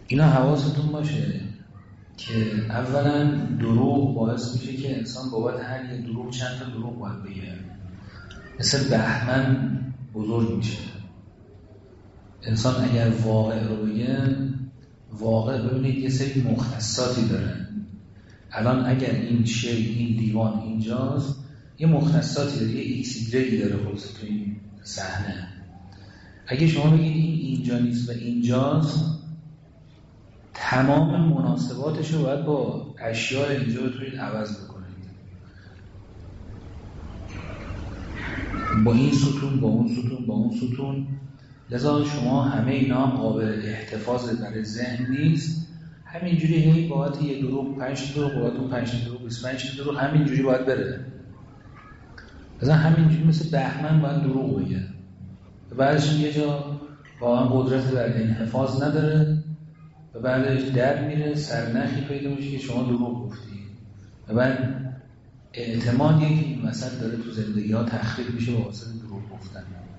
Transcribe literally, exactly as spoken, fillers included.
اینا حواستون باشه که اولا دروغ باعث میشه که انسان بابت هر یه دروغ چند تا دروغ باید بگه. مثل بهمن بزرگ میشه. انسان اگر واقع رو بگه، واقع ببینید یه سری مختصاتی داره. الان اگر این شی، این دیوان اینجاست، یه مختصاتی داره، یه ایکس ایگرگی داره خلاصه تو این صحنه. اگه شما بگید این اینجا نیست و اینجاست، تمام مناسباتش رو باید با اشیاء اینجا بتونید عوض بکنید. با این ستون، با اون ستون، با اون ستون. لذا شما همه اینا هم قابل احتفاظ برای ذهن نیست. همینجوری هی باید یه دروغ، پنج دروغ، باید اون پنج دروغ، بیست و پنج دروغ، همینجوری باید بره. لذا همینجوری مثل بهمن باید دروغ بگه. بعدش یه جا واقعا قدرت بر انحفاظ نداره و بعدش در میره، سرنخی پیدا میشه که شما دروغ گفتی و بعد اعتمادی که این وسط داره تو زندگی ها تخریب میشه با واسه دروغ گفتن.